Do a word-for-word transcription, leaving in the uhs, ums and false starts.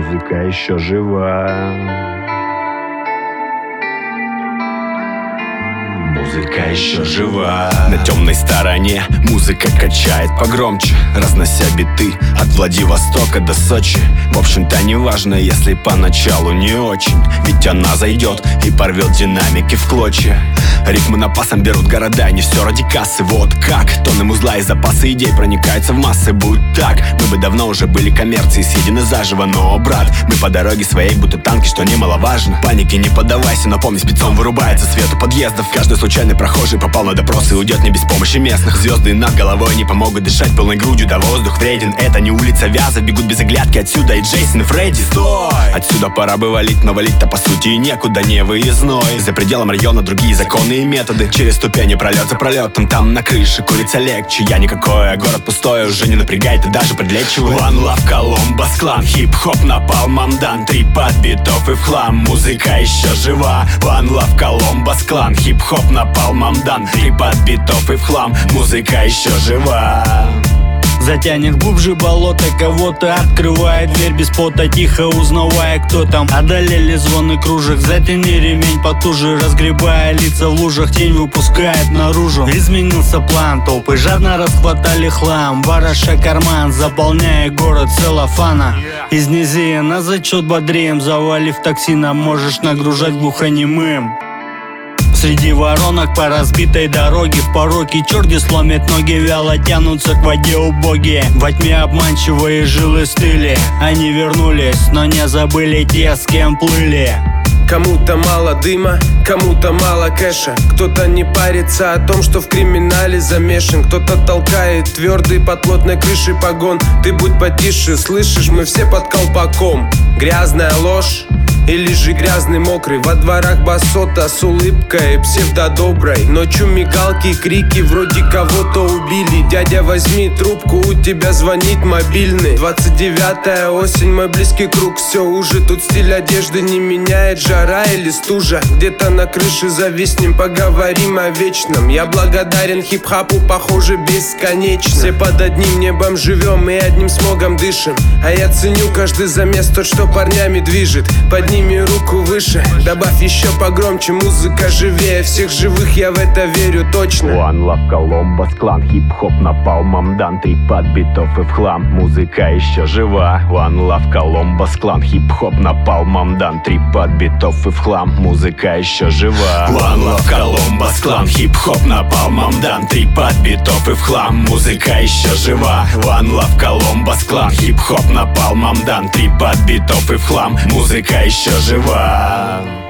музыка еще жива. Музыка еще жива. На темной стороне музыка качает погромче, разнося биты от Владивостока до Сочи. В общем-то не важно, если поначалу не очень, ведь она зайдет и порвет динамики в клочья. Рифмы напасом берут города, не все ради кассы. Вот как тонны музла и запасы идей проникаются в массы. Будь так, мы бы давно уже были коммерцией съедены заживо. Но, брат, мы по дороге своей будто танки, что немаловажно. Паники не поддавайся, но помни, спецом вырубается свет у подъездов. Каждый случайный прохожий попал на допрос и уйдет не без помощи местных. Звезды над головой не помогут дышать полной грудью, да воздух вреден. Это не улица Вязов, бегут без оглядки отсюда и Джейсон и Фредди. Стой! Отсюда пора бы валить, но валить-то по сути и некуда, не выездной. За пределом района другие законы и методы. Через ступени пролет за пролетом, там на крыше куриться легче. Я никакой, а город пустой уже не напрягает и даже подлечивает. One Love, Columbus Clan, хип-хоп напал мамдан. Три подбитов и в хлам, музыка еще жива. One Love, Columbus Clan, хип-хоп напал мамдан. Три подбитов и в хлам, музыка еще жива. Затянет глубже болото, кого-то открывает дверь без пота, тихо узнавая, кто там. Одолели звоны кружек, затяни ремень потуже, разгребая лица в лужах, тень выпускает наружу. Изменился план, толпы жадно расхватали хлам, вороша карман, заполняя город целлофана. Из низии на зачет бодреем, завалив токсина, можешь нагружать глухонемым. Среди воронок по разбитой дороге в пороке черти сломят ноги, вяло тянутся к воде убогие. Во тьме обманчивые жилы стыли, они вернулись, но не забыли те, с кем плыли. Кому-то мало дыма, кому-то мало кэша. Кто-то не парится о том, что в криминале замешан. Кто-то толкает твердый под плотной крышей погон. Ты будь потише, слышишь, мы все под колпаком. Грязная ложь или же грязный мокрый. Во дворах басота с улыбкой псевдодоброй. Ночью мигалки, крики, вроде кого-то убили. Дядя, возьми трубку, у тебя звонит мобильный. Двадцать девятая осень, мой близкий круг. Все уже тут стиль одежды не меняет, жара или стужа. Где-то на крыше зависнем, поговорим о вечном. Я благодарен хип-хапу, похоже, бесконечно. Все под одним небом живем и одним смогом дышим. А я ценю каждый замес, тот, что парнями движет. Подними руку выше, добавь еще погромче, музыка живее всех живых, я в это верю точно. One Love, Columbus Clan, хип-хоп напал мамдан. Три подбитов и в хлам, музыка еще жива. One Love, Columbus Clan, хип-хоп напал мамдан. Три подбитов и в хлам, музыка еще жива. One Love, Columbus Clan, хип-хоп напал мамдан. Три подбитов и в хлам, музыка еще жива. One Love, Columbus Clan, хип-хоп напал мамдан. Три подбитов и в хлам, музыка еще жива.